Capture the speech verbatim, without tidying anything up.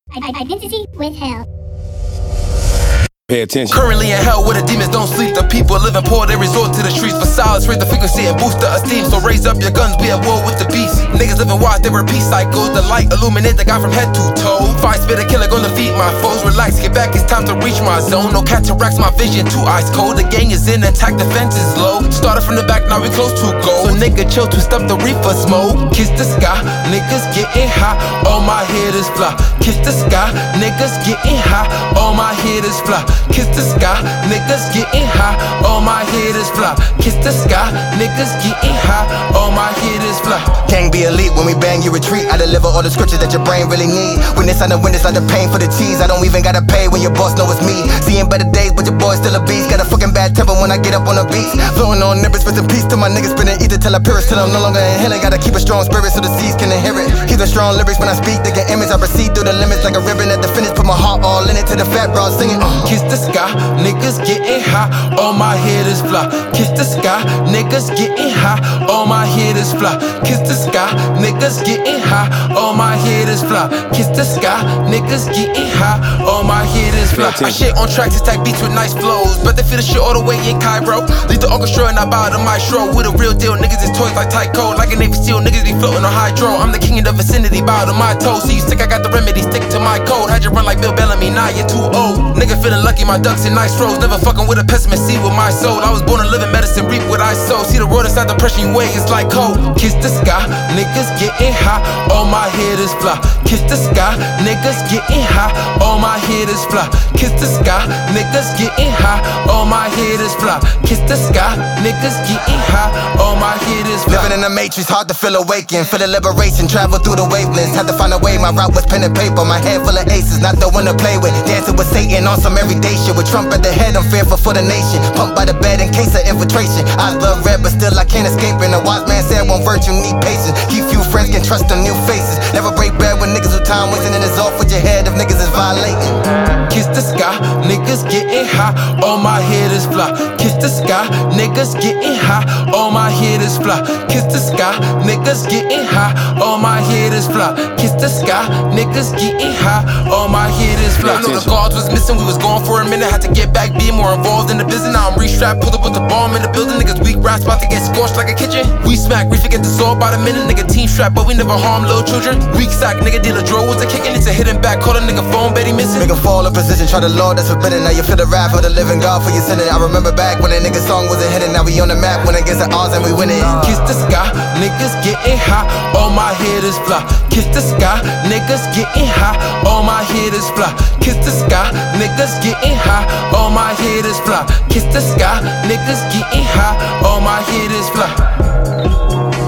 Identity withheld. Pay attention. Currently in hell where the demons don't sleep. The people living poor, they resort to the streets for solace. Raise the frequency and boost the esteem. So raise up your guns, be at war with the beast. Niggas living wild, they repeat cycles. The light illuminate the guy from head to toe. Fight spitter killer gonna defeat my foes. Relax, get back, it's time to reach my zone. No cataracts, my vision too ice cold. The gang is in, attack, defense is low. Started from the back, now we close to goal. So nigga chill, twist up the reefer smoke. Kiss the sky, niggas getting high. All my head is fly. Kiss the sky, niggas getting high. All my head is fly. Kiss the sky, niggas getting high. All my head is fly. Kiss the sky, niggas getting high. All my head is fly. Gang be elite when we bang, you retreat. I deliver all the scriptures that your brain really need. When it's on the windows, like the pain for the cheese. I don't even gotta pay when your boss know it's me. Seeing better days, but your boy's still a beast. Got a fucking bad temper when I get up on the beat. Floating on nippers, rest in peace to my niggas. Spinning ether till I perish, till I'm no longer inhaling. Gotta keep a strong spirit so the seas can inherit. Keep the strong lyrics when I speak, they get image. I proceed through the limits like a ribbon at the finish. Put my heart all in it to the fat bro singing. Uh. Kiss the sky, niggas getting high. All my head is fly. Kiss the sky, niggas getting high. All my head is fly. Kiss the sky, niggas getting high. All my head is fly. Kiss the sky, niggas getting high. All my head is fly. I shit on tracks, attack beats with nice flows. But they feel the shit all the way in Cairo. Lead the orchestra and I bow to my maestro. With a real deal, niggas is toys like Tyco. Like a Navy SEAL, niggas be floating on hydro. I'm the king of the vicinity, bow to my toes. So you think I got the remedy, stick to my code. How'd you run like Bill Bellamy, nah, you're too old. Nigga feeling lucky, my ducks in nice rows. Never fucking with a pessimist, see with my soul. I was born to live in medicine, reap what I sow. See the road inside the pressure you weigh, it's like cold. Kiss the sky, niggas getting high. All my head is fly. Kiss the sky, niggas getting high. All my head is fly. Kiss the sky, niggas getting high. All my head is fly. Kiss the sky, niggas getting high. All my head is fly. Living in the matrix, hard to feel awakened. Feel the liberation, travel through the wavelengths. Had to find a way, my route was pen and paper. My head full of aces, not the one to play with. Dancing with Satan on some everyday shit. With Trump at the head, I'm fearful for the nation. Pumped by the bed in case of infiltration. Eyes blood red, but still I can't escape. And a wise man said one virtue need patience. Keep few friends, can trust them new faces. Never break bread with niggas who time wasting. And it's off with your head if niggas is violating. Kiss the sky, niggas getting high. All my head is fly. Kiss the sky, niggas getting high. All my head is fly. Kiss the sky, niggas getting high. All my head is fly. Kiss the sky, niggas getting high. All my head is fly. I know the guards was missing, we was gone for a minute. Had to get back, be more involved in the business. Now I'm restrapped, pulled up with the bomb in the building. Niggas weak rats about to get scorched like a kitchen. We smack, we forget the soul by the minute. Nigga team strapped, but we never harm little children. Weak sack, nigga dealer draw was a kicking. It's a hidden back, call a nigga phone, bet he missing. Make him fall in position, try the Lord, that's forbidden. Now you feel the wrath of the living God for your sinning. I remember back when a nigga song wasn't hitting. Now we on the map when it gets at odds and we winning. Kiss the sky, niggas getting high. All my head is fly. Kiss the sky, niggas getting high. All my head is fly. Kiss the sky, niggas getting high. All my head is fly. Kiss the sky, niggas getting high. All my head is fly.